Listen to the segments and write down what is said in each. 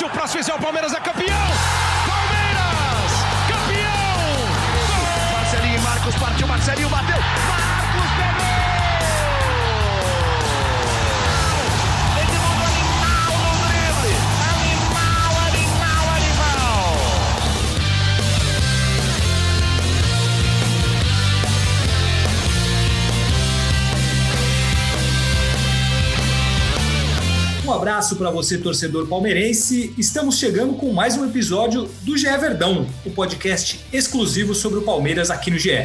Se o próximo fizer, o Palmeiras é campeão! Palmeiras! Campeão! Gol! Marcelinho e Marcos partiu, Marcelinho bateu! Marcos pegou! Edmundo animal no drible! Animal! Um abraço para você, torcedor palmeirense. Estamos chegando com mais um episódio do GE Verdão, o podcast exclusivo sobre o Palmeiras aqui no GE.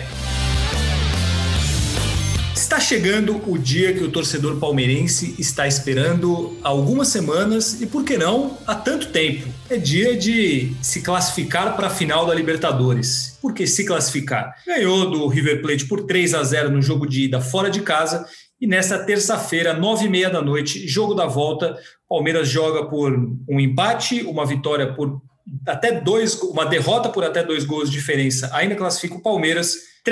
Está chegando o dia que o torcedor palmeirense está esperando há algumas semanas e, por que não, há tanto tempo. É dia de se classificar para a final da Libertadores. Por que se classificar? Ganhou do River Plate por 3-0 no jogo de ida fora de casa. E nesta terça-feira, 9h30 da noite, jogo da volta, Palmeiras joga por um empate, uma vitória por até uma derrota por até 2 gols de diferença. Ainda classifica o Palmeiras,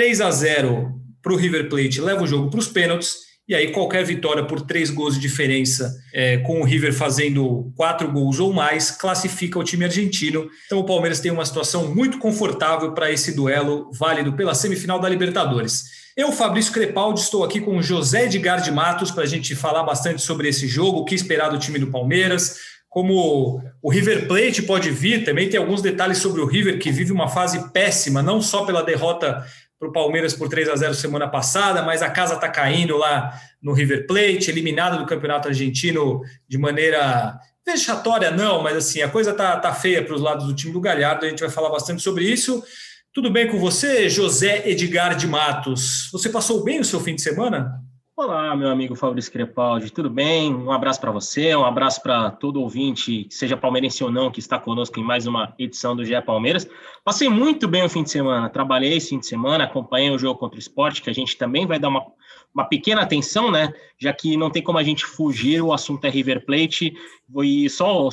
3-0 para o River Plate, leva o jogo para os pênaltis, e aí qualquer vitória por 3 gols de diferença, com o River fazendo 4 gols ou mais, classifica o time argentino. Então o Palmeiras tem uma situação muito confortável para esse duelo válido pela semifinal da Libertadores. Eu, Fabrício Crepaldi, estou aqui com o José Edgar de Matos para a gente falar bastante sobre esse jogo, o que esperar do time do Palmeiras, como o River Plate pode vir, também tem alguns detalhes sobre o River, que vive uma fase péssima, não só pela derrota para o Palmeiras por 3-0 semana passada, mas a casa está caindo lá no River Plate, eliminado do Campeonato Argentino de maneira vexatória, não, mas assim, a coisa tá feia para os lados do time do Galhardo, a gente vai falar bastante sobre isso. Tudo bem com você, José Edgar de Matos? Você passou bem o seu fim de semana? Olá, meu amigo Fabrício Crepaldi, tudo bem? Um abraço para você, um abraço para todo ouvinte, seja palmeirense ou não, que está conosco em mais uma edição do GE Palmeiras. Passei muito bem o fim de semana, trabalhei esse fim de semana, acompanhei o jogo contra o Sport, que a gente também vai dar uma pequena atenção, né? Já que não tem como a gente fugir, o assunto é River Plate, e só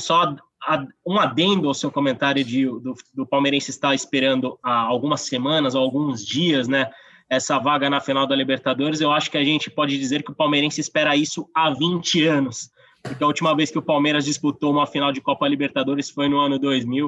um adendo ao seu comentário do palmeirense estar esperando há algumas semanas ou alguns dias, né, essa vaga na final da Libertadores. Eu acho que a gente pode dizer que o palmeirense espera isso há 20 anos, porque a última vez que o Palmeiras disputou uma final de Copa Libertadores foi no ano 2000,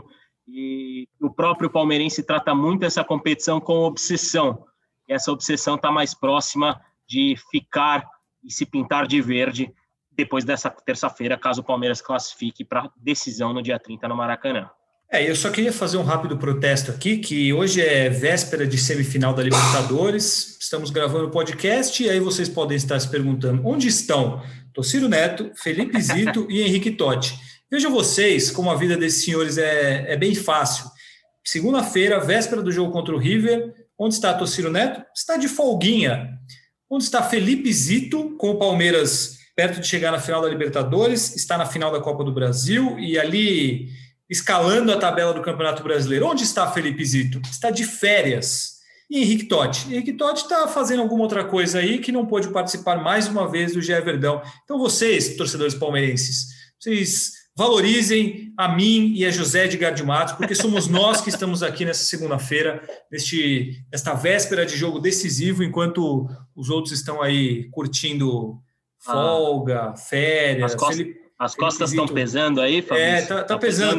e o próprio palmeirense trata muito essa competição com obsessão, e essa obsessão está mais próxima de ficar e se pintar de verde depois dessa terça-feira, caso o Palmeiras classifique para decisão no dia 30 no Maracanã. Eu só queria fazer um rápido protesto aqui, que hoje é véspera de semifinal da Libertadores, estamos gravando o podcast, e aí vocês podem estar se perguntando, onde estão Tociro Neto, Felipe Zito e Henrique Totti? Vejam vocês como a vida desses senhores é bem fácil. Segunda-feira, véspera do jogo contra o River, onde está Tociro Neto? Está de folguinha. Onde está Felipe Zito, com o Palmeiras perto de chegar na final da Libertadores, está na final da Copa do Brasil e ali escalando a tabela do Campeonato Brasileiro. Onde está Felipe Zito? Está de férias. E Henrique Totti? Henrique Totti está fazendo alguma outra coisa aí que não pôde participar mais uma vez do GE Verdão. Então vocês, torcedores palmeirenses, vocês valorizem a mim e a José Edgar de Matos, porque somos nós que estamos aqui nessa segunda-feira, nesta véspera de jogo decisivo, enquanto os outros estão aí curtindo folga, férias. As costas estão pesando aí, Fabrício? Tá pesando.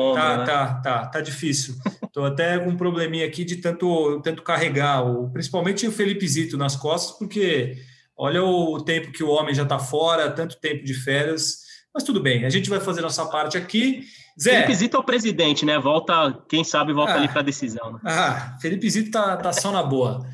Tá difícil. Estou até com um probleminha aqui de tanto carregar, principalmente o Felipe Zito nas costas, porque olha o tempo que o homem já está fora, tanto tempo de férias. Mas tudo bem, a gente vai fazer nossa parte aqui. Zé, Felipe Zito é o presidente, né? Quem sabe volta ali para a decisão. Né? Felipe Zito tá só na boa.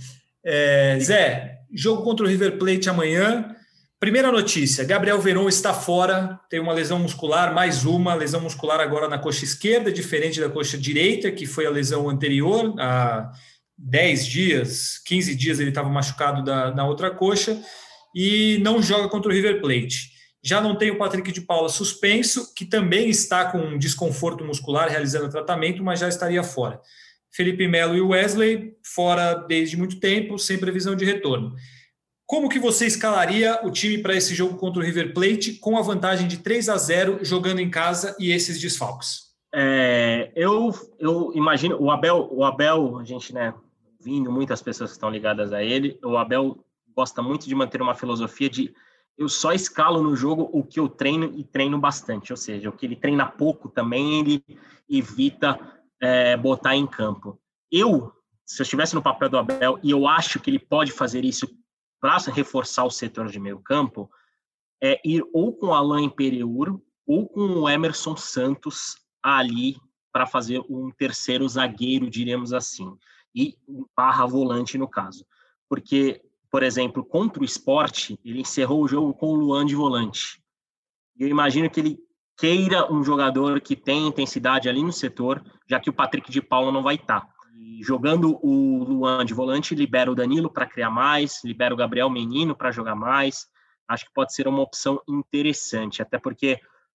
Zé, jogo contra o River Plate amanhã. Primeira notícia, Gabriel Veron está fora, tem uma lesão muscular, mais uma lesão muscular agora na coxa esquerda, diferente da coxa direita, que foi a lesão anterior, há 10 dias, 15 dias ele estava machucado na outra coxa, e não joga contra o River Plate. Já não tem o Patrick de Paula suspenso, que também está com um desconforto muscular realizando o tratamento, mas já estaria fora. Felipe Melo e Wesley fora desde muito tempo, sem previsão de retorno. Como que você escalaria o time para esse jogo contra o River Plate com a vantagem de 3-0 jogando em casa e esses desfalques? Eu imagino, o Abel, a gente, né, vindo muitas pessoas que estão ligadas a ele, o Abel gosta muito de manter uma filosofia de eu só escalo no jogo o que eu treino e treino bastante, ou seja, o que ele treina pouco também ele evita botar em campo. Se eu estivesse no papel do Abel, e eu acho que ele pode fazer isso para reforçar o setor de meio campo, é ir ou com o Alain Pereur ou com o Emerson Santos ali para fazer um terceiro zagueiro, diríamos assim, e barra volante no caso. Porque, por exemplo, contra o Sport, ele encerrou o jogo com o Luan de volante. E eu imagino que ele queira um jogador que tenha intensidade ali no setor, já que o Patrick de Paula não vai estar. E jogando o Luan de volante, libera o Danilo para criar mais, libera o Gabriel Menino para jogar mais. Acho que pode ser uma opção interessante, até porque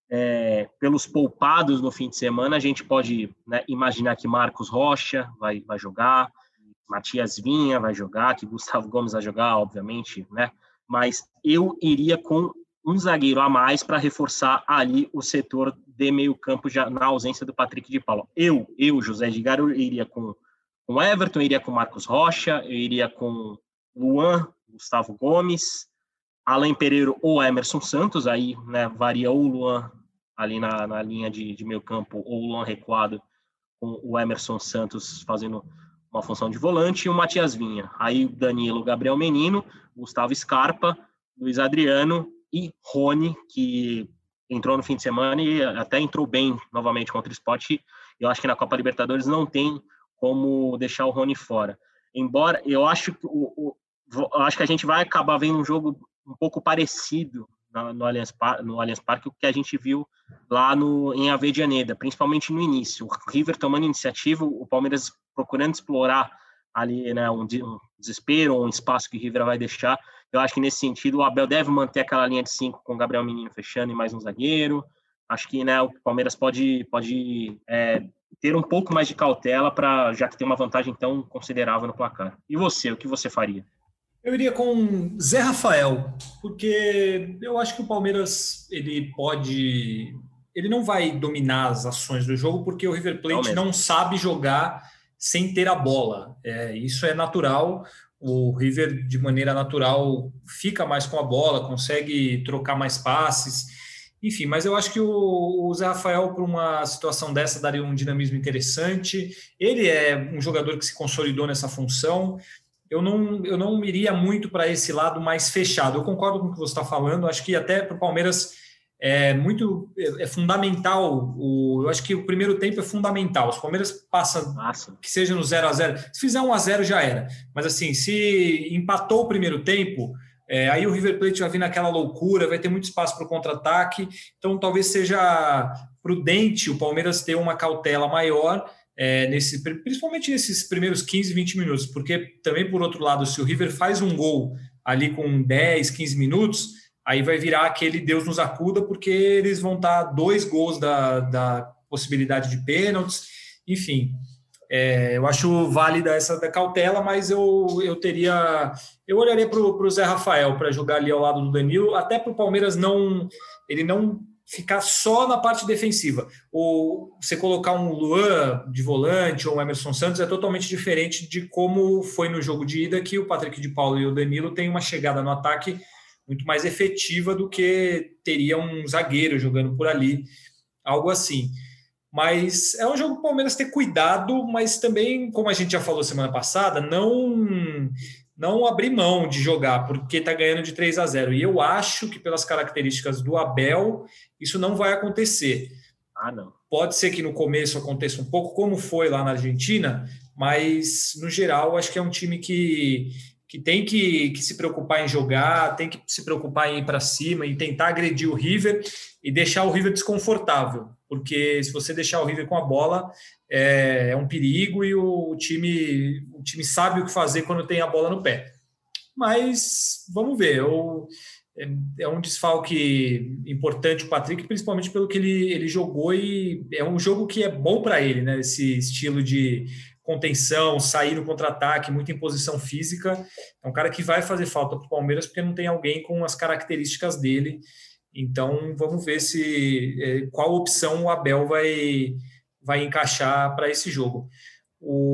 pelos poupados no fim de semana, a gente pode, né, imaginar que Marcos Rocha vai jogar, Matias Vinha vai jogar, que Gustavo Gomes vai jogar, obviamente, né? Mas eu iria com um zagueiro a mais para reforçar ali o setor de meio campo, já na ausência do Patrick de Paula. Eu José Edgar, eu iria com Everton, eu iria com Marcos Rocha, eu iria com Luan, Gustavo Gomes, Alain Pereira ou Emerson Santos, aí, né, varia ou o Luan ali na linha de meio campo ou o Luan recuado, com o Emerson Santos fazendo uma função de volante, e o Matias Vinha. Aí Danilo, Gabriel Menino, Gustavo Scarpa, Luiz Adriano e Rony, que entrou no fim de semana e até entrou bem novamente contra o Sport. Eu acho que na Copa Libertadores não tem como deixar o Rony fora. Embora eu acho que a gente vai acabar vendo um jogo um pouco parecido no Allianz Parque, o que a gente viu lá em Avejaneda, principalmente no início. O River tomando iniciativa, o Palmeiras procurando explorar ali, né, um desespero, um espaço que o River vai deixar. Eu acho que nesse sentido o Abel deve manter aquela linha de 5 com o Gabriel Menino fechando e mais um zagueiro. Acho que, né, o Palmeiras pode ter um pouco mais de cautela, já que tem uma vantagem tão considerável no placar. E você, o que você faria? Eu iria com Zé Rafael, porque eu acho que o Palmeiras ele não vai dominar as ações do jogo, porque o River Plate não sabe jogar sem ter a bola. Isso é natural. O River, de maneira natural, fica mais com a bola, consegue trocar mais passes, enfim. Mas eu acho que o Zé Rafael, para uma situação dessa, daria um dinamismo interessante. Ele é um jogador que se consolidou nessa função. Eu não iria muito para esse lado mais fechado. Eu concordo com o que você está falando. Acho que até para o Palmeiras é fundamental. Eu acho que o primeiro tempo é fundamental. Os Palmeiras passam, que seja no 0-0. Se fizer 1-0 já era. Mas assim, se empatou o primeiro tempo, aí o River Plate vai vir naquela loucura, vai ter muito espaço para o contra-ataque. Então talvez seja prudente o Palmeiras ter uma cautela maior, principalmente nesses primeiros 15, 20 minutos, porque também, por outro lado, se o River faz um gol ali com 10, 15 minutos, aí vai virar aquele Deus nos acuda, porque eles vão estar 2 gols da possibilidade de pênaltis, enfim. Eu acho válida essa da cautela, mas eu olharia para o Zé Rafael para jogar ali ao lado do Danilo, até para o Palmeiras não ficar só na parte defensiva. Ou você colocar um Luan de volante ou um Emerson Santos é totalmente diferente de como foi no jogo de ida, que o Patrick de Paula e o Danilo têm uma chegada no ataque muito mais efetiva do que teria um zagueiro jogando por ali, algo assim. Mas é um jogo para o Palmeiras ter cuidado, mas também, como a gente já falou semana passada, não abrir mão de jogar, porque está ganhando de 3-0. E eu acho que, pelas características do Abel, isso não vai acontecer. Não. Pode ser que no começo aconteça um pouco, como foi lá na Argentina, mas, no geral, acho que é um time que tem que se preocupar em jogar, tem que se preocupar em ir para cima e tentar agredir o River e deixar o River desconfortável, porque se você deixar o River com a bola, é um perigo e o time sabe o que fazer quando tem a bola no pé. Mas vamos ver, é um desfalque importante o Patrick, principalmente pelo que ele jogou, e é um jogo que é bom para ele, né? Esse estilo de contenção, sair no contra-ataque, muita imposição física. É um cara que vai fazer falta para o Palmeiras, porque não tem alguém com as características dele. Então, vamos ver qual opção o Abel vai encaixar para esse jogo.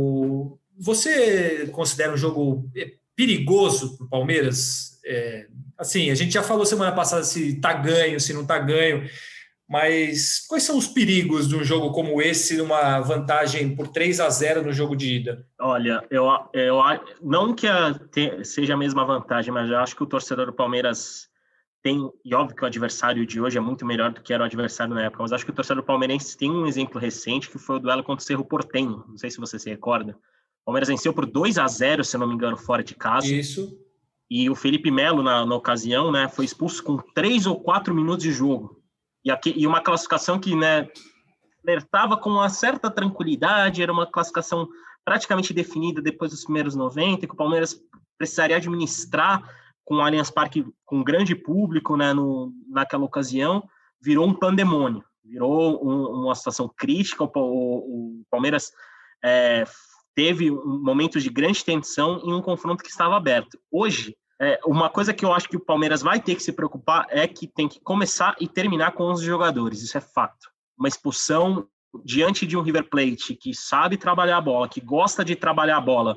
Você considera um jogo perigoso para o Palmeiras Assim, a gente já falou semana passada se tá ganho, se não tá ganho, mas quais são os perigos de um jogo como esse, uma vantagem por 3-0 no jogo de ida? Olha, eu não que seja a mesma vantagem, mas eu acho que o torcedor do Palmeiras tem, e óbvio que o adversário de hoje é muito melhor do que era o adversário na época, mas acho que o torcedor palmeirense tem um exemplo recente, que foi o duelo contra o Cerro Porteño, não sei se você se recorda. O Palmeiras venceu por 2-0, se eu não me engano, fora de casa. Isso. E o Felipe Melo, na ocasião, né, foi expulso com 3 ou 4 minutos de jogo. E uma classificação que, né, flertava com uma certa tranquilidade, era uma classificação praticamente definida depois dos primeiros 90, que o Palmeiras precisaria administrar com o Allianz Parque, com um grande público, né, naquela ocasião, virou um pandemônio, virou uma situação crítica. O Palmeiras teve momentos de grande tensão em um confronto que estava aberto. Hoje, uma coisa que eu acho que o Palmeiras vai ter que se preocupar é que tem que começar e terminar com 11 jogadores, isso é fato. Uma expulsão diante de um River Plate que sabe trabalhar a bola, que gosta de trabalhar a bola,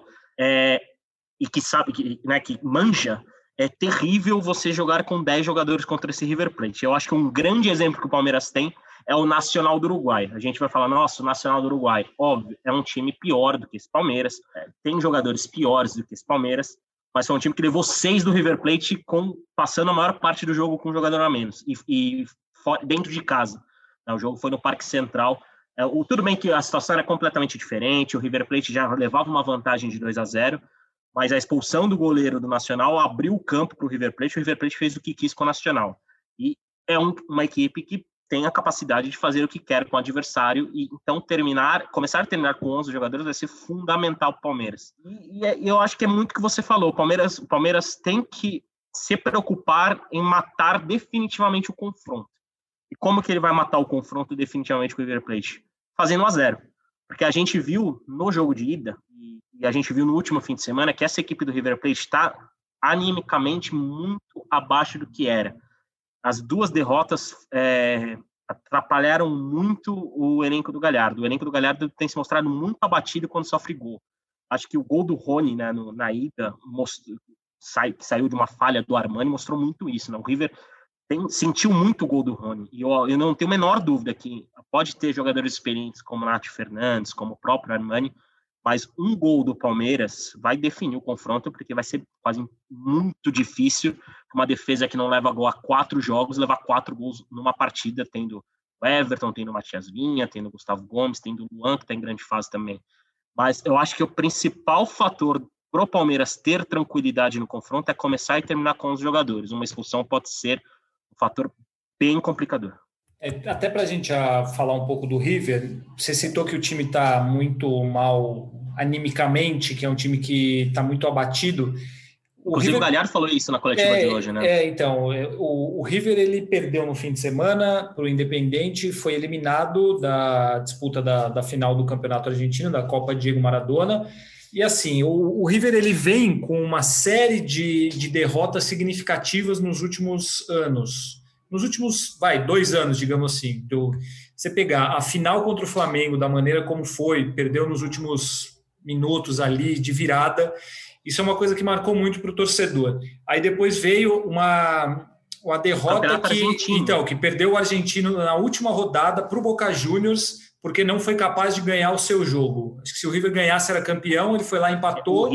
e que sabe, que manja, é terrível você jogar com 10 jogadores contra esse River Plate. Eu acho que um grande exemplo que o Palmeiras tem é o Nacional do Uruguai. A gente vai falar, nossa, o Nacional do Uruguai, óbvio, é um time pior do que esse Palmeiras, tem jogadores piores do que esse Palmeiras, mas foi um time que levou 6 do River Plate, passando a maior parte do jogo com um jogador a menos, e dentro de casa. O jogo foi no Parque Central. Tudo bem que a situação era completamente diferente, o River Plate já levava uma vantagem de 2-0, mas a expulsão do goleiro do Nacional abriu o campo para o River Plate fez o que quis com o Nacional. E é uma equipe que tem a capacidade de fazer o que quer com o adversário, e então começar a terminar com 11 jogadores vai ser fundamental para o Palmeiras. E eu acho que é muito o que você falou, o Palmeiras tem que se preocupar em matar definitivamente o confronto. E como que ele vai matar o confronto definitivamente com o River Plate? Fazendo 1-0. Porque a gente viu no jogo de ida, e a gente viu no último fim de semana, que essa equipe do River Plate está animicamente muito abaixo do que era. As 2 derrotas atrapalharam muito o elenco do Galhardo. O elenco do Galhardo tem se mostrado muito abatido quando sofre gol. Acho que o gol do Rony, né, na ida, que saiu de uma falha do Armani, mostrou muito isso. Né? O River sentiu muito o gol do Rony. E eu não tenho a menor dúvida que pode ter jogadores experientes como Nath Fernandes, como o próprio Armani, mas um gol do Palmeiras vai definir o confronto, porque vai ser quase muito difícil uma defesa que não leva gol há 4 jogos, levar 4 gols numa partida, tendo o Everton, tendo o Matias Vinha, tendo o Gustavo Gomes, tendo o Luan, que está em grande fase também. Mas eu acho que o principal fator para o Palmeiras ter tranquilidade no confronto é começar e terminar com os jogadores. Uma expulsão pode ser um fator bem complicador. Até para a gente falar um pouco do River, você citou que o time está muito mal animicamente, que é um time que está muito abatido. Inclusive o Galhardo falou isso na coletiva de hoje, né? Então, o River ele perdeu no fim de semana para o Independente, foi eliminado da disputa da final do Campeonato Argentino, da Copa Diego Maradona. E assim, o River ele vem com uma série de derrotas significativas nos últimos anos. Nos últimos, 2 anos, digamos assim. Então, você pegar a final contra o Flamengo da maneira como foi, perdeu nos últimos minutos ali de virada, isso é uma coisa que marcou muito para o torcedor. Aí depois veio uma derrota que perdeu o argentino na última rodada para o Boca Juniors, porque não foi capaz de ganhar o seu jogo. Acho que se o River ganhasse era campeão, ele foi lá e empatou.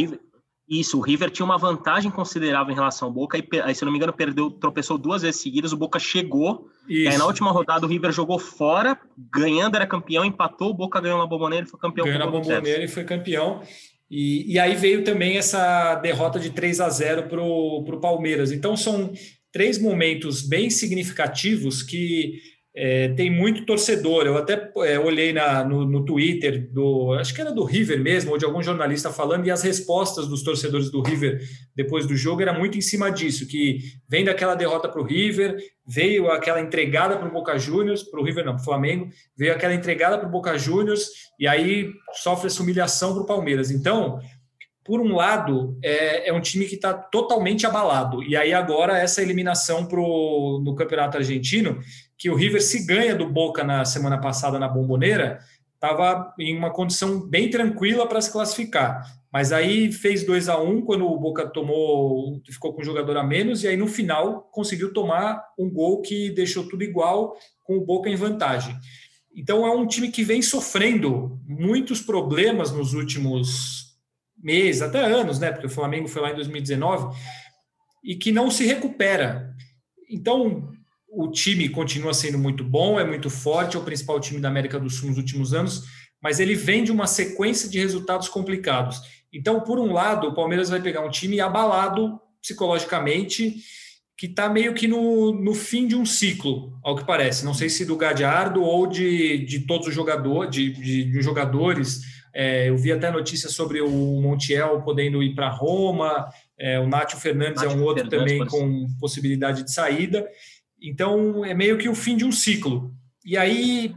O River tinha uma vantagem considerável em relação ao Boca, aí, se não me engano, tropeçou 2 vezes seguidas, o Boca chegou, e aí na última rodada o River jogou fora, ganhando era campeão, empatou, o Boca ganhou na Bombonera e foi campeão. Ganhou na Bombonera e foi campeão. E aí veio também essa derrota de 3-0 para o Palmeiras. Então são 3 momentos bem significativos que tem muito torcedor. Eu até olhei no Twitter, acho que era do River mesmo, ou de algum jornalista falando, e as respostas dos torcedores do River depois do jogo era muito em cima disso, que vem daquela derrota para o River, veio aquela entregada para o Boca Juniors, para o River não, para o Flamengo, veio aquela entregada para o Boca Juniors, e aí sofre essa humilhação para o Palmeiras. Então, por um lado, é um time que está totalmente abalado, e aí agora essa eliminação no Campeonato Argentino, que o River, se ganha do Boca na semana passada na Bombonera, estava em uma condição bem tranquila para se classificar. Mas aí fez 2-1 quando o Boca ficou com um jogador a menos, e aí no final conseguiu tomar um gol que deixou tudo igual, com o Boca em vantagem. Então é um time que vem sofrendo muitos problemas nos últimos meses, até anos, né? Porque o Flamengo foi lá em 2019, e que não se recupera. Então o time continua sendo muito bom, é muito forte, é o principal time da América do Sul nos últimos anos, mas ele vem de uma sequência de resultados complicados. Então, por um lado, o Palmeiras vai pegar um time abalado psicologicamente, que está meio que no fim de um ciclo, ao que parece. Não sei se do Gadiardo ou de todos os jogadores, de jogadores. Eu vi até notícias sobre o Montiel podendo ir para Roma, o Nátio Fernandes é um outro também com possibilidade de saída. Então, é meio que o fim de um ciclo. E aí,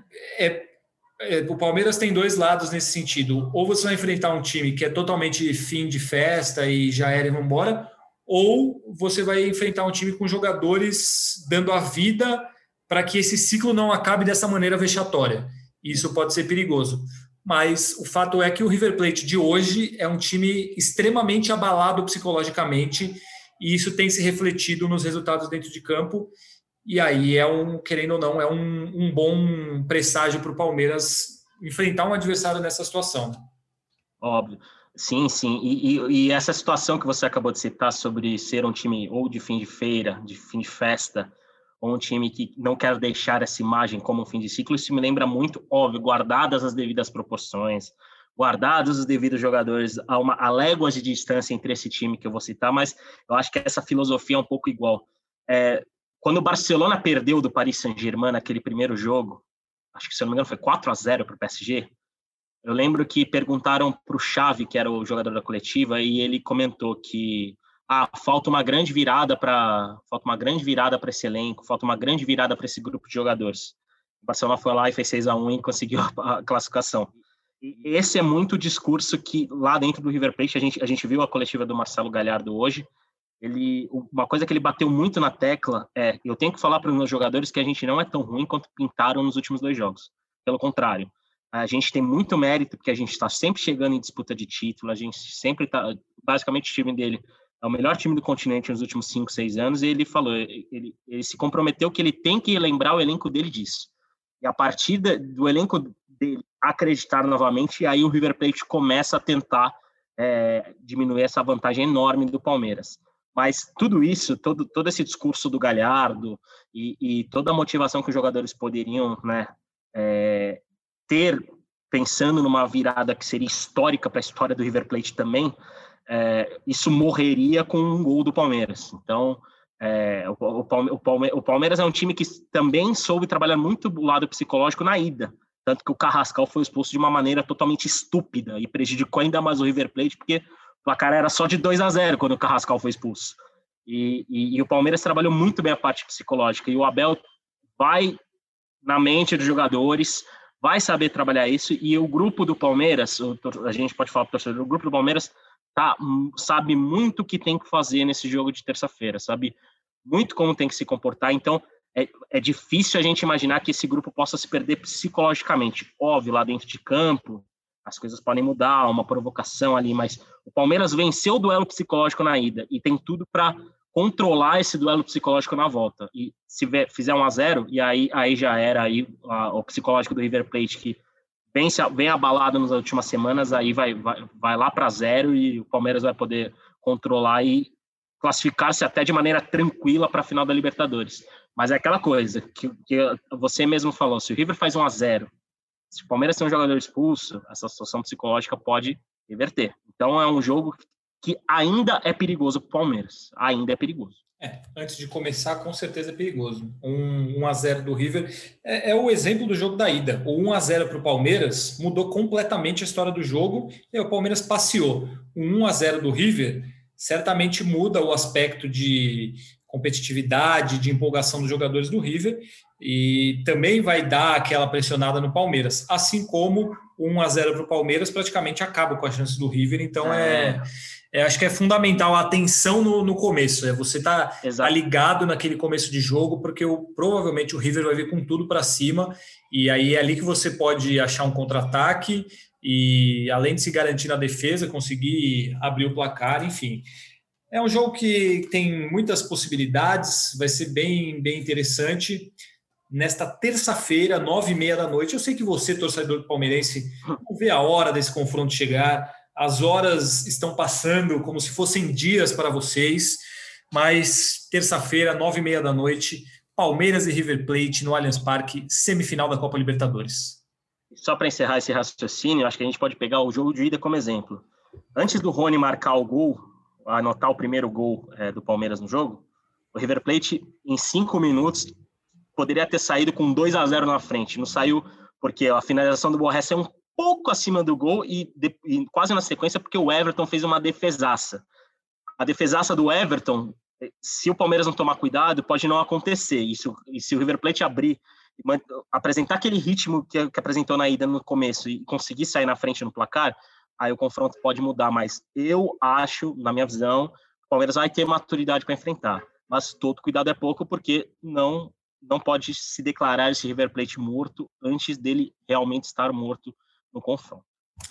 o Palmeiras tem dois lados nesse sentido. Ou você vai enfrentar um time que é totalmente fim de festa e já era e vamos embora, ou você vai enfrentar um time com jogadores dando a vida para que esse ciclo não acabe dessa maneira vexatória. Isso pode ser perigoso. Mas o fato é que o River Plate de hoje é um time extremamente abalado psicologicamente, e isso tem se refletido nos resultados dentro de campo. E aí querendo ou não, é um bom presságio para o Palmeiras enfrentar um adversário nessa situação. Óbvio. Sim. E essa situação que você acabou de citar sobre ser um time ou de fim de feira, de fim de festa, ou um time que não quer deixar essa imagem como um fim de ciclo, isso me lembra muito, óbvio, guardadas as devidas proporções, guardados os devidos jogadores, a léguas de distância entre esse time que eu vou citar, mas eu acho que essa filosofia é um pouco igual. Quando o Barcelona perdeu do Paris Saint-Germain naquele primeiro jogo, acho que, se eu não me engano, foi 4-0 para o PSG, eu lembro que perguntaram para o Xavi, que era o jogador da coletiva, e ele comentou que falta uma grande virada para esse elenco, falta uma grande virada para esse grupo de jogadores. O Barcelona foi lá e fez 6-1 e conseguiu a classificação. E esse é muito o discurso que, lá dentro do River Plate, a gente viu a coletiva do Marcelo Gallardo hoje. Uma coisa que ele bateu muito na tecla eu tenho que falar para os meus jogadores que a gente não é tão ruim quanto pintaram nos últimos 2 jogos. Pelo contrário, a gente tem muito mérito, porque a gente está sempre chegando em disputa de título, a gente sempre está, basicamente o time dele é o melhor time do continente nos últimos 5, 6 anos, e ele falou, ele se comprometeu que ele tem que lembrar o elenco dele disso. E a partir do elenco dele acreditar novamente, e aí o River Plate começa a tentar diminuir essa vantagem enorme do Palmeiras. Mas tudo isso, todo esse discurso do Gallardo e toda a motivação que os jogadores poderiam ter, pensando numa virada que seria histórica para a história do River Plate também, isso morreria com um gol do Palmeiras. Então, o Palmeiras é um time que também soube trabalhar muito do lado psicológico na ida. Tanto que o Carrascal foi expulso de uma maneira totalmente estúpida e prejudicou ainda mais o River Plate, porque o placar era só de 2-0 quando o Carrascal foi expulso. E o Palmeiras trabalhou muito bem a parte psicológica. E o Abel vai na mente dos jogadores, vai saber trabalhar isso. E o grupo do Palmeiras, a gente pode falar para o torcedor, o grupo do Palmeiras sabe muito o que tem que fazer nesse jogo de terça-feira, sabe muito como tem que se comportar. Então, é difícil a gente imaginar que esse grupo possa se perder psicologicamente. Óbvio, lá dentro de campo, as coisas podem mudar, uma provocação ali, mas o Palmeiras venceu o duelo psicológico na ida e tem tudo para controlar esse duelo psicológico na volta. E se fizer 1-0, e aí já era aí o psicológico do River Plate, que vem abalado nas últimas semanas, aí vai lá para 0 e o Palmeiras vai poder controlar e classificar-se até de maneira tranquila para a final da Libertadores. Mas é aquela coisa que você mesmo falou, se o River faz 1-0, se o Palmeiras tem um jogador expulso, essa situação psicológica pode reverter. Então é um jogo que ainda é perigoso para o Palmeiras. Ainda é perigoso. Antes de começar, com certeza é perigoso. 1-0 do River é o exemplo do jogo da ida. O 1-0 para o Palmeiras mudou completamente a história do jogo e o Palmeiras passeou. O 1-0 do River certamente muda o aspecto de competitividade, de empolgação dos jogadores do River e também vai dar aquela pressionada no Palmeiras. Assim como o 1-0 para o Palmeiras praticamente acaba com a chance do River. Então acho que é fundamental a atenção no começo. Você tá ligado naquele começo de jogo, porque provavelmente o River vai vir com tudo para cima, e aí é ali que você pode achar um contra-ataque e além de se garantir na defesa, conseguir abrir o placar, enfim. É um jogo que tem muitas possibilidades, vai ser bem interessante. Nesta terça-feira, 9h30 da noite, eu sei que você, torcedor palmeirense, não vê a hora desse confronto chegar, as horas estão passando como se fossem dias para vocês, mas terça-feira, 9h30 da noite, Palmeiras e River Plate no Allianz Parque, semifinal da Copa Libertadores. Só para encerrar esse raciocínio, acho que a gente pode pegar o jogo de ida como exemplo. Antes do Rony marcar o gol, anotar o primeiro gol do Palmeiras no jogo, o River Plate, em 5 minutos, poderia ter saído com 2-0 na frente. Não saiu porque a finalização do Borré é um pouco acima do gol e quase na sequência porque o Everton fez uma defesaça. A defesaça do Everton, se o Palmeiras não tomar cuidado, pode não acontecer. E se o River Plate abrir, apresentar aquele ritmo que apresentou na ida no começo e conseguir sair na frente no placar, aí o confronto pode mudar. Mas eu acho, na minha visão, o Palmeiras vai ter maturidade para enfrentar. Mas todo cuidado é pouco, porque não pode se declarar esse River Plate morto antes dele realmente estar morto no confronto.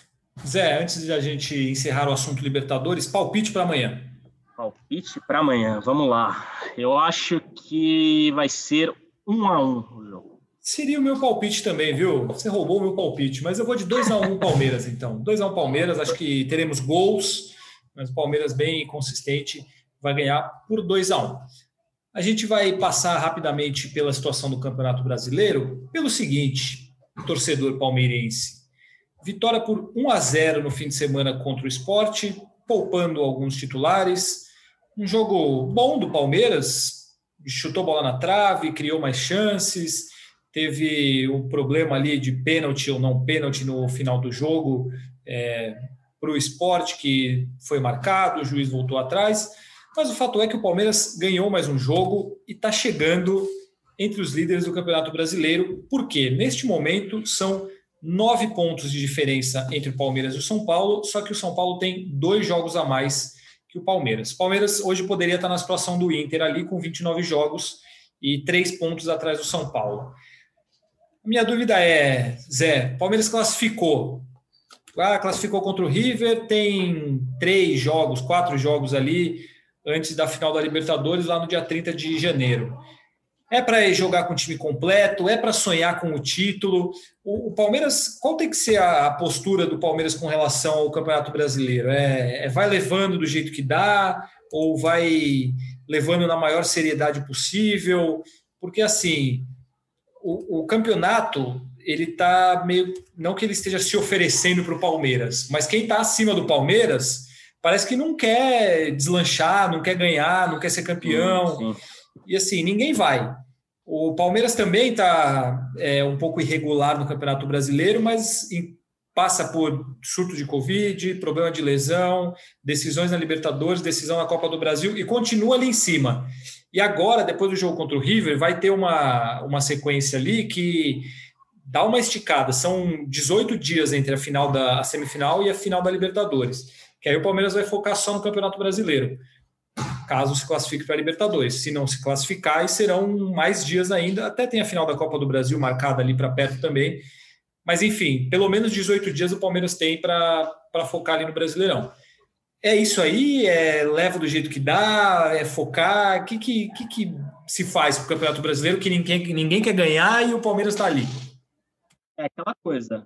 Zé, antes de a gente encerrar o assunto Libertadores, palpite para amanhã. Palpite para amanhã, vamos lá. Eu acho que vai ser 1-1 o jogo. Seria o meu palpite também, viu? Você roubou o meu palpite, mas eu vou de 2-1 Palmeiras, então. 2-1 Palmeiras, acho que teremos gols, mas o Palmeiras bem consistente vai ganhar por 2-1. A gente vai passar rapidamente pela situação do Campeonato Brasileiro pelo seguinte, torcedor palmeirense. Vitória por 1-0 no fim de semana contra o Sport, poupando alguns titulares. Um jogo bom do Palmeiras, chutou bola na trave, criou mais chances, teve um problema ali de pênalti ou não pênalti no final do jogo para o Sport, que foi marcado, o juiz voltou atrás. Mas o fato é que o Palmeiras ganhou mais um jogo e está chegando entre os líderes do Campeonato Brasileiro. Por quê? Neste momento são 9 pontos de diferença entre o Palmeiras e o São Paulo, só que o São Paulo tem 2 jogos a mais que o Palmeiras. O Palmeiras hoje poderia estar na situação do Inter ali com 29 jogos e 3 pontos atrás do São Paulo. Minha dúvida é, Zé, o Palmeiras classificou. Classificou contra o River, tem 4 jogos ali antes da final da Libertadores, lá no dia 30 de janeiro. É para jogar com o time completo? É para sonhar com o título? O Palmeiras, qual tem que ser a postura do Palmeiras com relação ao Campeonato Brasileiro? Vai levando do jeito que dá? Ou vai levando na maior seriedade possível? Porque, assim, o campeonato, ele está meio... Não que ele esteja se oferecendo para o Palmeiras, mas quem está acima do Palmeiras parece que não quer deslanchar, não quer ganhar, não quer ser campeão. Sim. E assim, ninguém vai. O Palmeiras também está um pouco irregular no Campeonato Brasileiro, mas passa por surto de Covid, problema de lesão, decisões na Libertadores, decisão na Copa do Brasil e continua ali em cima. E agora, depois do jogo contra o River, vai ter uma sequência ali que dá uma esticada. São 18 dias entre a semifinal e a final da Libertadores. Que aí o Palmeiras vai focar só no Campeonato Brasileiro, caso se classifique para a Libertadores. Se não se classificar, aí serão mais dias ainda, até tem a final da Copa do Brasil marcada ali para perto também. Mas, enfim, pelo menos 18 dias o Palmeiras tem para focar ali no Brasileirão. É isso aí? Leva do jeito que dá? É focar? O que se faz para o Campeonato Brasileiro que ninguém quer ganhar e o Palmeiras está ali? É aquela coisa.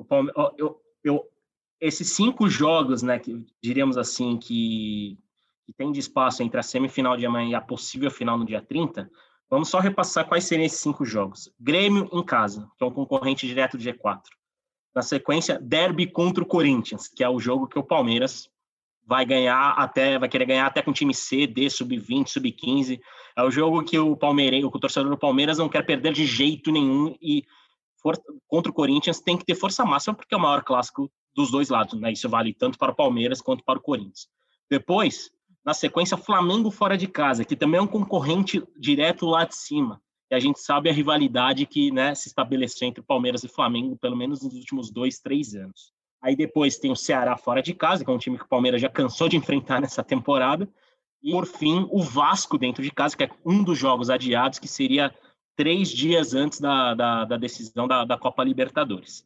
Esses 5 jogos, né, que diríamos assim, que tem de espaço entre a semifinal de amanhã e a possível final no dia 30, vamos só repassar quais seriam esses 5 jogos. Grêmio em casa, que é um concorrente direto do G4. Na sequência, derby contra o Corinthians, que é o jogo que o Palmeiras vai querer ganhar até com time C, D, sub-20, sub-15. É o jogo que o torcedor do Palmeiras não quer perder de jeito nenhum e contra o Corinthians tem que ter força máxima porque é o maior clássico dos dois lados, né? Isso vale tanto para o Palmeiras quanto para o Corinthians. Depois, na sequência, Flamengo fora de casa, que também é um concorrente direto lá de cima. E a gente sabe a rivalidade que, né, se estabeleceu entre Palmeiras e Flamengo, pelo menos nos últimos 2, 3 anos. Aí depois tem o Ceará fora de casa, que é um time que o Palmeiras já cansou de enfrentar nessa temporada. E, por fim, o Vasco dentro de casa, que é um dos jogos adiados, que seria 3 dias antes da decisão da Copa Libertadores.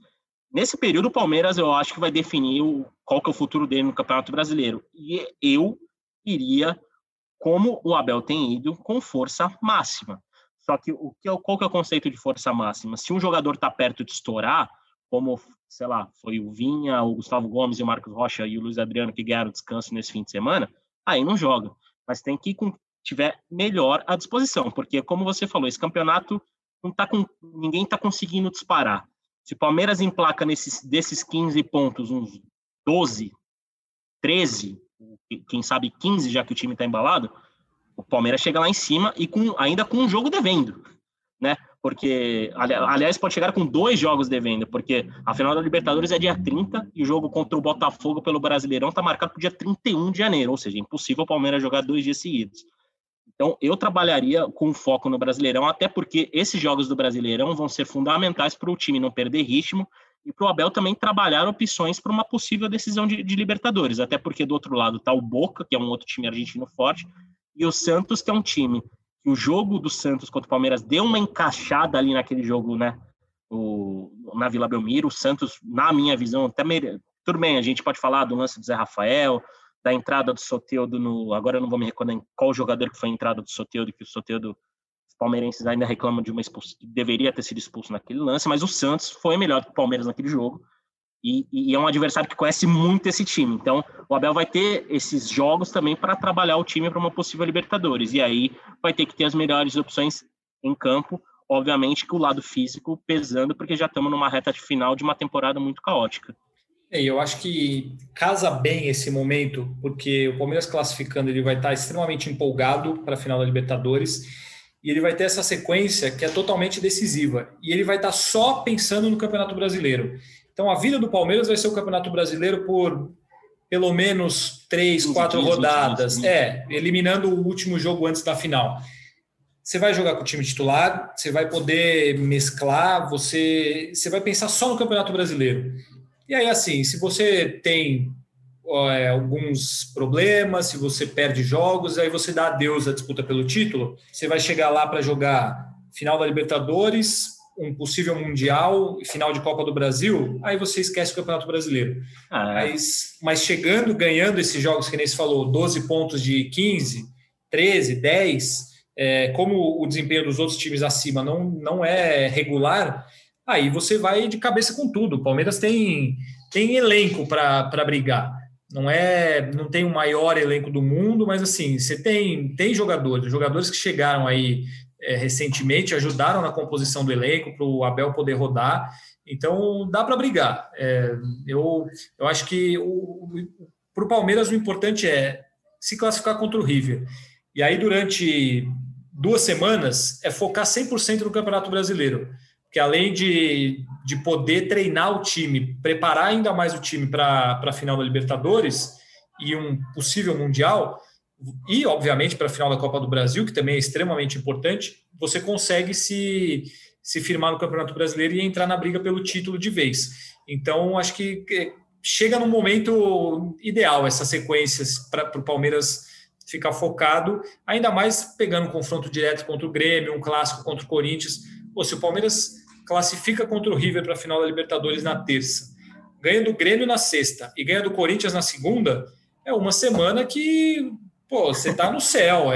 nesse período o Palmeiras eu acho que vai definir qual que é o futuro dele no Campeonato Brasileiro. E eu iria como o Abel tem ido, com força máxima. Só que qual que é o conceito de força máxima? Se um jogador está perto de estourar, como, sei lá, foi o Vinha, o Gustavo Gomes e o Marcos Rocha e o Luiz Adriano que ganharam descanso nesse fim de semana, aí não joga. Mas tem que ir com tiver melhor à disposição, porque, como você falou, esse campeonato não tá ninguém está conseguindo disparar. Se o Palmeiras emplaca desses 15 pontos, uns 12, 13, quem sabe 15, já que o time está embalado, o Palmeiras chega lá em cima e ainda com um jogo devendo, né? Porque, aliás, pode chegar com 2 jogos devendo, porque a final da Libertadores é dia 30 e o jogo contra o Botafogo pelo Brasileirão está marcado para o dia 31 de janeiro, ou seja, é impossível o Palmeiras jogar 2 dias seguidos. Então, eu trabalharia com foco no Brasileirão, até porque esses jogos do Brasileirão vão ser fundamentais para o time não perder ritmo e para o Abel também trabalhar opções para uma possível decisão de Libertadores, até porque do outro lado está o Boca, que é um outro time argentino forte, e o Santos, que é um time que o jogo do Santos contra o Palmeiras deu uma encaixada ali naquele jogo, né, na Vila Belmiro. O Santos, na minha visão, até tudo bem, a gente pode falar do lance do Zé Rafael, da entrada do Soteldo agora eu não vou me recordar em qual jogador que foi a entrada do Soteldo, que o Soteldo, os palmeirenses ainda reclamam de uma expulsão, que deveria ter sido expulso naquele lance, mas o Santos foi melhor que o Palmeiras naquele jogo, e é um adversário que conhece muito esse time. Então o Abel vai ter esses jogos também para trabalhar o time para uma possível Libertadores, e aí vai ter que ter as melhores opções em campo, obviamente que o lado físico pesando, porque já estamos numa reta final de uma temporada muito caótica. Eu acho que casa bem esse momento, porque o Palmeiras classificando, ele vai estar extremamente empolgado para a final da Libertadores e ele vai ter essa sequência que é totalmente decisiva e ele vai estar só pensando no Campeonato Brasileiro. Então a vida do Palmeiras vai ser o Campeonato Brasileiro por pelo menos 3, 4 rodadas, eliminando o último jogo antes da final. Você vai jogar com o time titular, você vai poder mesclar, você vai pensar só no Campeonato Brasileiro. E aí, assim, se você tem alguns problemas, se você perde jogos, aí você dá adeus à disputa pelo título, você vai chegar lá para jogar final da Libertadores, um possível Mundial, final de Copa do Brasil, aí você esquece o Campeonato Brasileiro. Mas chegando, ganhando esses jogos, que nem você falou, 12 pontos de 15, 13, 10, como o desempenho dos outros times acima não é regular, aí você vai de cabeça com tudo. O Palmeiras tem elenco para brigar. Não tem o maior elenco do mundo, mas assim, você tem jogadores que chegaram aí recentemente, ajudaram na composição do elenco para o Abel poder rodar. Então dá para brigar. Eu acho que para o Palmeiras o importante é se classificar contra o River. E aí durante 2 semanas é focar 100% no Campeonato Brasileiro. Que além de poder treinar o time, preparar ainda mais o time para a final da Libertadores e um possível Mundial, e obviamente para a final da Copa do Brasil, que também é extremamente importante, você consegue se firmar no Campeonato Brasileiro e entrar na briga pelo título de vez. Então, acho que chega num momento ideal essas sequências para o Palmeiras ficar focado, ainda mais pegando um confronto direto contra o Grêmio, um clássico contra o Corinthians. Se o Palmeiras classifica contra o River para a final da Libertadores na terça, ganha do Grêmio na sexta e ganha do Corinthians na segunda, é uma semana que você está no céu.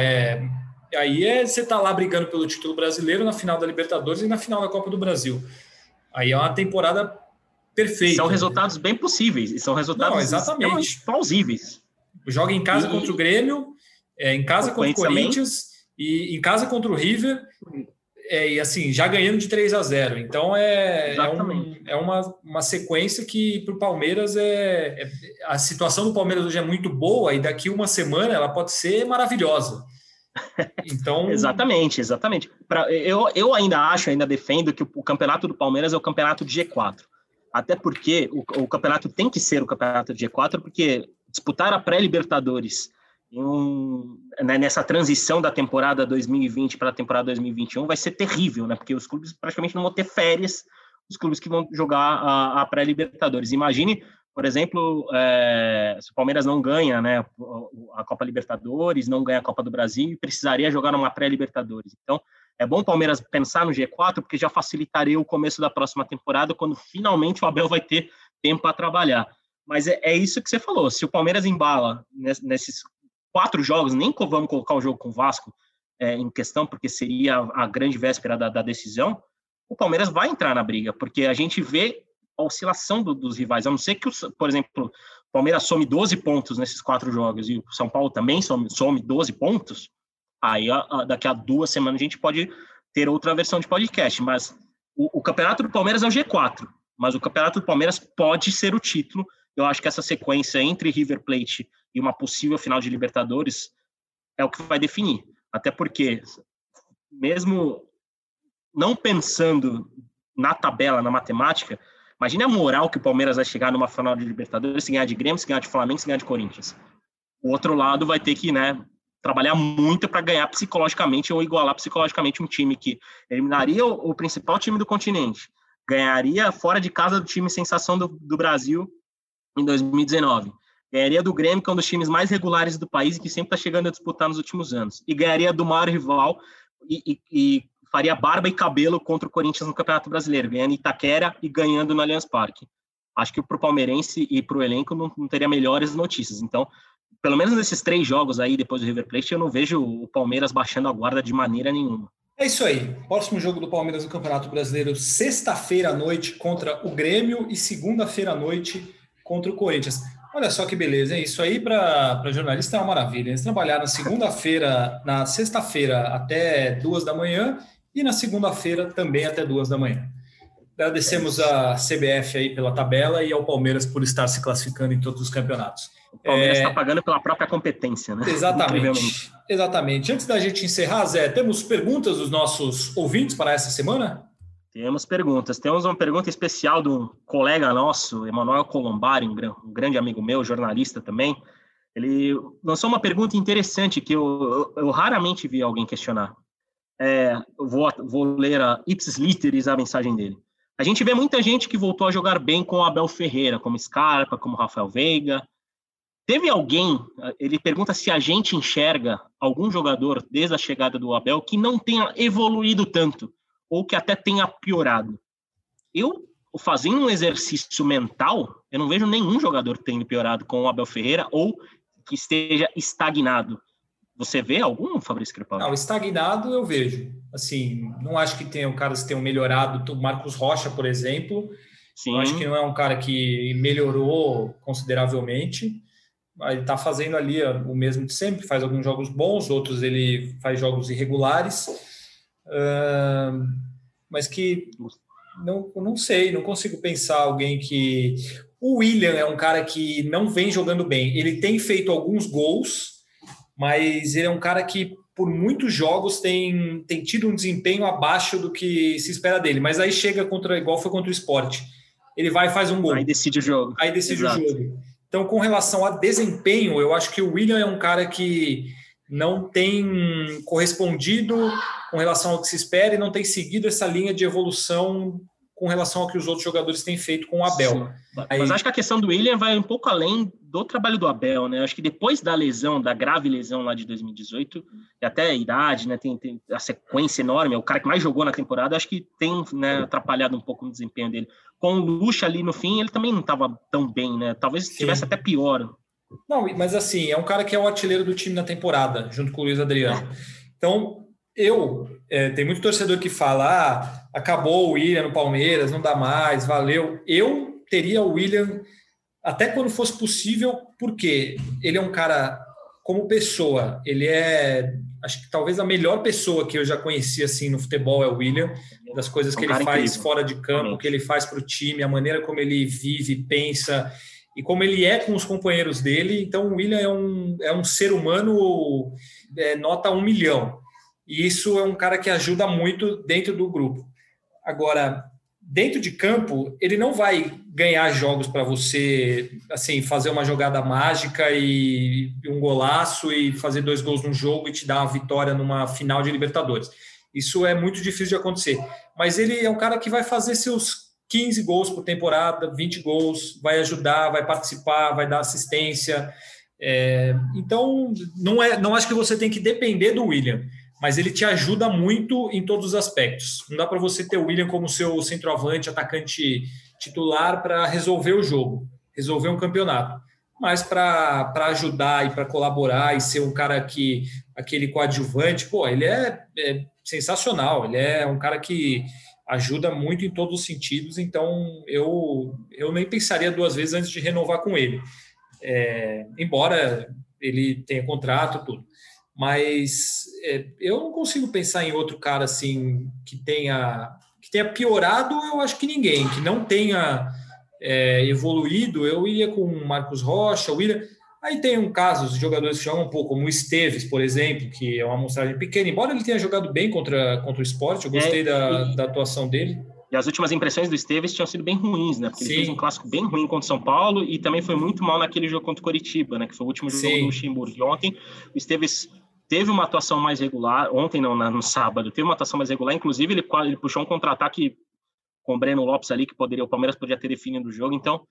Aí você está lá brigando pelo título brasileiro na final da Libertadores e na final da Copa do Brasil. Aí é uma temporada perfeita. São resultados bem possíveis, e são resultados exatamente plausíveis. Joga em casa contra o Grêmio, em casa contra o Corinthians e em casa contra o River. E assim, já ganhando de 3-0. Então é uma sequência que para o Palmeiras a situação do Palmeiras hoje é muito boa e daqui uma semana ela pode ser maravilhosa. Então exatamente. Eu ainda defendo que o campeonato do Palmeiras é o campeonato de G4. Até porque o campeonato tem que ser o campeonato de G4, porque disputar a pré-Libertadores nessa transição da temporada 2020 para a temporada 2021 vai ser terrível, né? Porque os clubes praticamente não vão ter férias, os clubes que vão jogar a pré-Libertadores. Imagine, por exemplo, se o Palmeiras não ganha, né, a Copa Libertadores, não ganha a Copa do Brasil e precisaria jogar numa pré-Libertadores. Então, É bom o Palmeiras pensar no G4, porque já facilitaria o começo da próxima temporada, quando finalmente o Abel vai ter tempo para trabalhar. Mas é isso que você falou. Se o Palmeiras embala nesses 4 jogos, nem vamos colocar o jogo com o Vasco em questão, porque seria a grande véspera da decisão, o Palmeiras vai entrar na briga, porque a gente vê a oscilação dos rivais. A não ser que, por exemplo, o Palmeiras some 12 pontos nesses 4 jogos e o São Paulo também some 12 pontos, aí daqui a 2 semanas a gente pode ter outra versão de podcast. Mas o campeonato do Palmeiras é o G4, mas o campeonato do Palmeiras pode ser o título. Eu acho que essa sequência entre River Plate e uma possível final de Libertadores é o que vai definir. Até porque, mesmo não pensando na tabela, na matemática, imagine a moral que o Palmeiras vai chegar numa final de Libertadores, se ganhar de Grêmio, se ganhar de Flamengo, se ganhar de Corinthians. O outro lado vai ter que, trabalhar muito para ganhar psicologicamente ou igualar psicologicamente um time que eliminaria o principal time do continente, ganharia fora de casa do time sensação do Brasil em 2019, ganharia do Grêmio, que é um dos times mais regulares do país e que sempre está chegando a disputar nos últimos anos, e ganharia do maior rival e faria barba e cabelo contra o Corinthians no Campeonato Brasileiro, ganhando Itaquera e ganhando no Allianz Parque. Acho que para o palmeirense e para o elenco não teria melhores notícias. Então, pelo menos nesses 3 jogos aí, depois do River Plate, eu não vejo o Palmeiras baixando a guarda de maneira nenhuma. É isso aí. Próximo jogo do Palmeiras no Campeonato Brasileiro, sexta-feira à noite contra o Grêmio e segunda-feira à noite contra o Corinthians. Olha só que beleza, hein? Isso aí para jornalista é uma maravilha. Eles trabalharam na sexta-feira até 2 da manhã e na segunda-feira também até 2 da manhã. Agradecemos a CBF aí pela tabela e ao Palmeiras por estar se classificando em todos os campeonatos. O Palmeiras está pagando pela própria competência, né? Exatamente. Antes da gente encerrar, Zé, temos perguntas dos nossos ouvintes para essa semana? Temos perguntas. Temos uma pergunta especial de um colega nosso, Emanuel Colombari, um grande amigo meu, jornalista também. Ele lançou uma pergunta interessante que eu raramente vi alguém questionar. Eu vou ler a ipsis literis a mensagem dele. A gente vê muita gente que voltou a jogar bem com o Abel Ferreira, como Scarpa, como Rafael Veiga. Teve alguém, ele pergunta se a gente enxerga algum jogador desde a chegada do Abel que não tenha evoluído tanto, ou que até tenha piorado. Eu, fazendo um exercício mental, eu não vejo nenhum jogador tendo piorado com o Abel Ferreira ou que esteja estagnado. Você vê algum, Fabrício Crepaldi? Não, estagnado eu vejo. Assim, não acho que tenham caras que tenham melhorado. O Marcos Rocha, por exemplo, eu acho que não é um cara que melhorou consideravelmente. Ele está fazendo ali o mesmo de sempre, faz alguns jogos bons, outros ele faz jogos irregulares. Mas que não sei, não consigo pensar alguém que... O William é um cara que não vem jogando bem. Ele tem feito alguns gols, mas ele é um cara que por muitos jogos tem tido um desempenho abaixo do que se espera dele. Mas aí chega igual foi contra o Sport. Ele vai e faz um gol. Aí decide o jogo. Exato. O jogo. Então, com relação a desempenho, eu acho que o William é um cara que não tem correspondido com relação ao que se espera e não tem seguido essa linha de evolução com relação ao que os outros jogadores têm feito com o Abel. Mas acho que a questão do William vai um pouco além do trabalho do Abel, né? Acho que depois da lesão, da grave lesão lá de 2018, e até a idade, né? Tem a sequência enorme, é o cara que mais jogou na temporada, acho que tem, né, atrapalhado um pouco no desempenho dele. Com o Lucha ali no fim, ele também não estava tão bem, né? Talvez estivesse até pior. Não, mas assim, é um cara que é o artilheiro do time na temporada, junto com o Luiz Adriano. Então, tem muito torcedor que fala, acabou o William no Palmeiras, não dá mais, valeu. Eu teria o William até quando fosse possível, porque ele é um cara, como pessoa, ele é, acho que talvez a melhor pessoa que eu já conheci assim no futebol é o William, das coisas que ele faz incrível, fora de campo, o que ele faz para o time, a maneira como ele vive, pensa e como ele é com os companheiros dele. Então o William é um ser humano nota 1 milhão. E isso é um cara que ajuda muito dentro do grupo. Agora, dentro de campo, ele não vai ganhar jogos para você, assim, fazer uma jogada mágica e um golaço e fazer 2 gols num jogo e te dar uma vitória numa final de Libertadores. Isso é muito difícil de acontecer. Mas ele é um cara que vai fazer seus 15 gols por temporada, 20 gols, vai ajudar, vai participar, vai dar assistência. Então, não acho que você tem que depender do William. mas ele te ajuda muito em todos os aspectos. Não dá para você ter o William como seu centroavante, atacante titular para resolver o jogo, resolver um campeonato. Mas para ajudar e para colaborar e ser um cara que, aquele coadjuvante, ele é sensacional. Ele é um cara que ajuda muito em todos os sentidos, então eu nem pensaria duas vezes antes de renovar com ele. Embora ele tenha contrato, tudo. Mas eu não consigo pensar em outro cara assim que tenha piorado, eu acho que ninguém, que não tenha evoluído. Eu iria com o Marcos Rocha, o William. Aí tem casos de jogadores que jogam um pouco, como o Esteves, por exemplo, que é uma amostragem pequena, embora ele tenha jogado bem contra o Sport, eu gostei da atuação dele. E as últimas impressões do Esteves tinham sido bem ruins, né? Porque ele fez um clássico bem ruim contra o São Paulo e também foi muito mal naquele jogo contra o Coritiba, né? Que foi o último jogo do Luxemburgo. E ontem o Esteves teve uma atuação mais regular, ontem não, no sábado, teve uma atuação mais regular, inclusive ele puxou um contra-ataque com o Breno Lopes ali, que o Palmeiras podia ter definido o jogo, então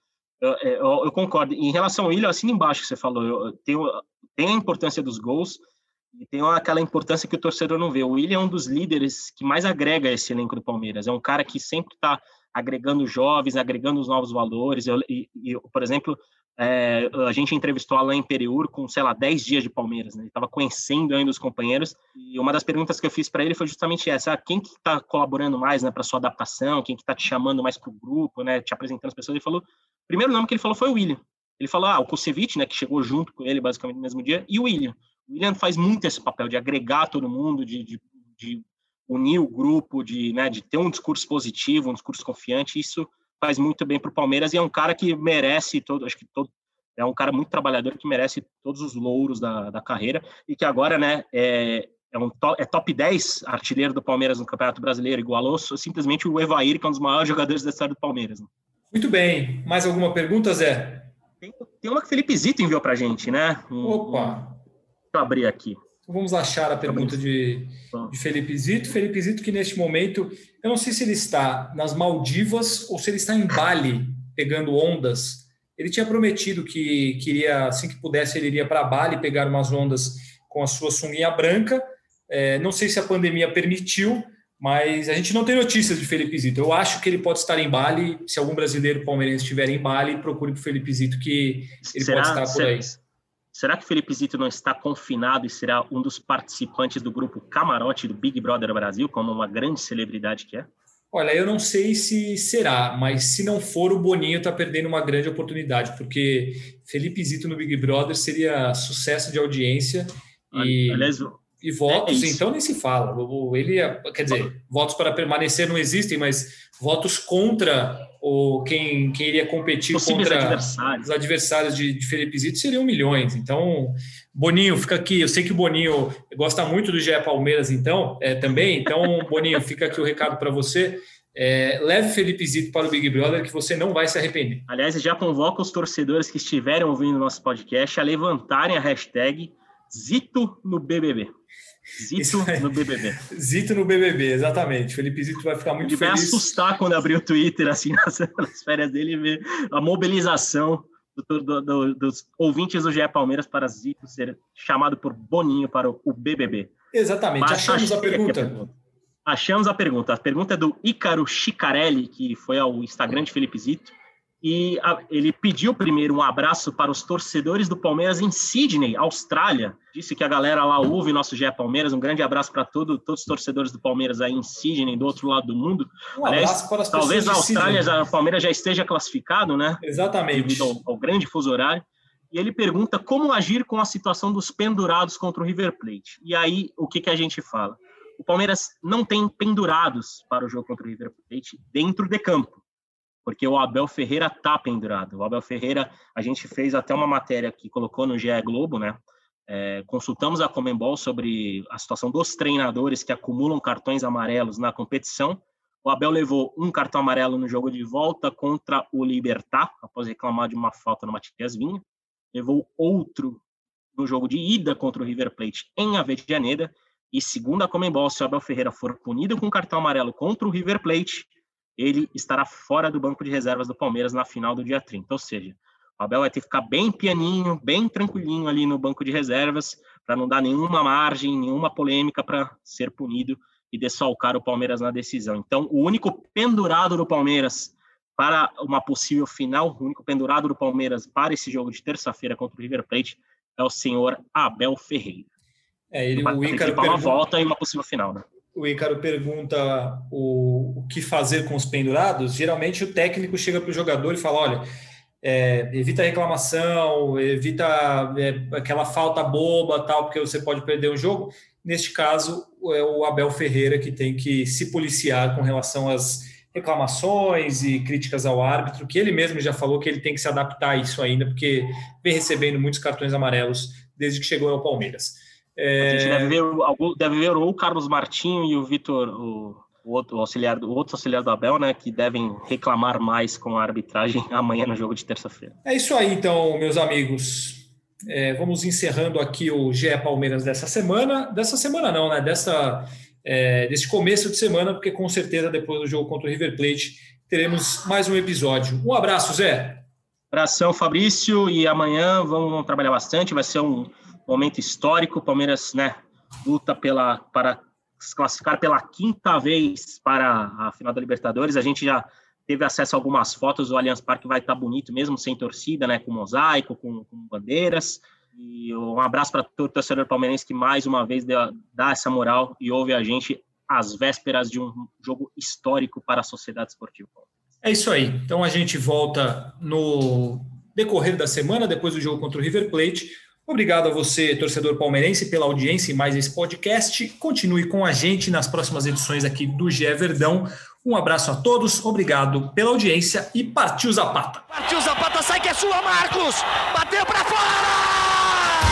eu concordo. Em relação ao William, assim embaixo que você falou, tem a importância dos gols e tem aquela importância que o torcedor não vê. O William é um dos líderes que mais agrega esse elenco do Palmeiras, é um cara que sempre está agregando jovens, agregando os novos valores. Por exemplo, a gente entrevistou Alain Imperiur com, 10 dias de Palmeiras, né? Ele estava conhecendo ainda os companheiros, e uma das perguntas que eu fiz para ele foi justamente essa: quem que está colaborando mais, né, para sua adaptação, quem que está te chamando mais para o grupo, né, te apresentando as pessoas? Ele falou, o primeiro nome que ele falou foi o William. Ele falou, o Kusevich, né, que chegou junto com ele basicamente no mesmo dia, e o William. O William faz muito esse papel de agregar todo mundo, de unir o grupo, de ter um discurso positivo, um discurso confiante. Isso faz muito bem para o Palmeiras, e é um cara que merece é um cara muito trabalhador, que merece todos os louros da carreira, e que agora, né, é top 10 artilheiro do Palmeiras no Campeonato Brasileiro, igualou simplesmente o Evair, que é um dos maiores jogadores da história do Palmeiras, né? Muito bem. Mais alguma pergunta, Zé? Tem uma que o Felipe Zito enviou para a gente, né? Opa! Deixa eu abrir aqui. Vamos achar a pergunta de Felipe Zito. Felipe Zito, que neste momento, eu não sei se ele está nas Maldivas ou se ele está em Bali, pegando ondas. Ele tinha prometido que queria, assim que pudesse, ele iria para Bali pegar umas ondas com a sua sunguinha branca. Não sei se a pandemia permitiu, mas a gente não tem notícias de Felipe Zito. Eu acho que ele pode estar em Bali. Se algum brasileiro palmeirense estiver em Bali, procure para o Felipe Zito, que ele pode estar por aí. Será que o Felipe Zito não está confinado e será um dos participantes do grupo Camarote do Big Brother Brasil, como uma grande celebridade que é? Olha, eu não sei se será, mas se não for, o Boninho está perdendo uma grande oportunidade, porque Felipe Zito no Big Brother seria sucesso de audiência e votos, então nem se fala. Quer dizer, votos para permanecer não existem, mas votos contra quem iria competir contra os adversários de Felipe Zito seriam milhões. Então, Boninho, fica aqui. Eu sei que o Boninho gosta muito do GE Palmeiras, também. Então, Boninho, fica aqui o recado para você. Leve Felipe Zito para o Big Brother, que você não vai se arrepender. Aliás, já convoca os torcedores que estiverem ouvindo o nosso podcast a levantarem a hashtag Zito no BBB. No BBB. Zito no BBB, exatamente. Felipe Zito vai ficar muito feliz. Ele vai assustar quando abrir o Twitter, assim, nas férias dele, e ver a mobilização dos ouvintes do GE Palmeiras para Zito ser chamado por Boninho para o BBB. Exatamente. Achamos a pergunta. Achamos a pergunta. A pergunta é do Ícaro Chicarelli, que foi ao Instagram de Felipe Zito. E ele pediu primeiro um abraço para os torcedores do Palmeiras em Sydney, Austrália. Disse que a galera lá ouve nosso GE Palmeiras. Um grande abraço para todos os torcedores do Palmeiras aí em Sydney, do outro lado do mundo. Abraço para as talvez pessoas na Austrália o Palmeiras já esteja classificado, né? Exatamente. Devido ao grande fuso horário. E ele pergunta como agir com a situação dos pendurados contra o River Plate. E aí, o que a gente fala? O Palmeiras não tem pendurados para o jogo contra o River Plate dentro de campo, porque o Abel Ferreira está pendurado. O Abel Ferreira, a gente fez até uma matéria que colocou no GE Globo, né? Consultamos a Conmebol sobre a situação dos treinadores que acumulam cartões amarelos na competição. O Abel levou um cartão amarelo no jogo de volta contra o Libertad, após reclamar de uma falta no Matias Vinha. Levou outro no jogo de ida contra o River Plate em Avejaneda. E segundo a Conmebol, se o Abel Ferreira for punido com cartão amarelo contra o River Plate, ele estará fora do banco de reservas do Palmeiras na final do dia 30. Ou seja, o O Abel vai ter que ficar bem pianinho, bem tranquilinho ali no banco de reservas, para não dar nenhuma margem, nenhuma polêmica para ser punido e desfalcar o Palmeiras na decisão. Então, o único pendurado do Palmeiras para uma possível final, o único pendurado do Palmeiras para esse jogo de terça-feira contra o River Plate é o senhor Abel Ferreira. O Ícaro uma volta e uma possível final, né? O Ícaro pergunta o que fazer com os pendurados. Geralmente o técnico chega para o jogador e fala, olha, evita a reclamação, evita aquela falta boba, tal, porque você pode perder um jogo. Neste caso, é o Abel Ferreira que tem que se policiar com relação às reclamações e críticas ao árbitro, que ele mesmo já falou que ele tem que se adaptar a isso ainda, porque vem recebendo muitos cartões amarelos desde que chegou ao Palmeiras. A gente deve ver o Carlos Martinho e o Vitor, o outro auxiliar do Abel, né, que devem reclamar mais com a arbitragem amanhã no jogo de terça-feira. É isso aí, então, meus amigos. Vamos encerrando aqui o GE Palmeiras dessa semana. Dessa semana não, né? Desse começo de semana, porque com certeza depois do jogo contra o River Plate teremos mais um episódio. Um abraço, Zé. Abração, Fabrício, e amanhã vamos trabalhar bastante, vai ser um momento histórico. O Palmeiras, né, luta para se classificar pela 5ª vez para a final da Libertadores. A gente já teve acesso a algumas fotos, o Allianz Parque vai estar bonito mesmo, sem torcida, né, com mosaico, com bandeiras. E um abraço para todo torcedor palmeirense que mais uma vez dá essa moral e ouve a gente às vésperas de um jogo histórico para a Sociedade Esportiva. É isso aí. Então a gente volta no decorrer da semana, depois do jogo contra o River Plate. Obrigado a você, torcedor palmeirense, pela audiência em mais esse podcast. Continue com a gente nas próximas edições aqui do GE Verdão. Um abraço a todos, obrigado pela audiência e partiu Zapata. Partiu Zapata, sai que é sua, Marcos! Bateu pra fora!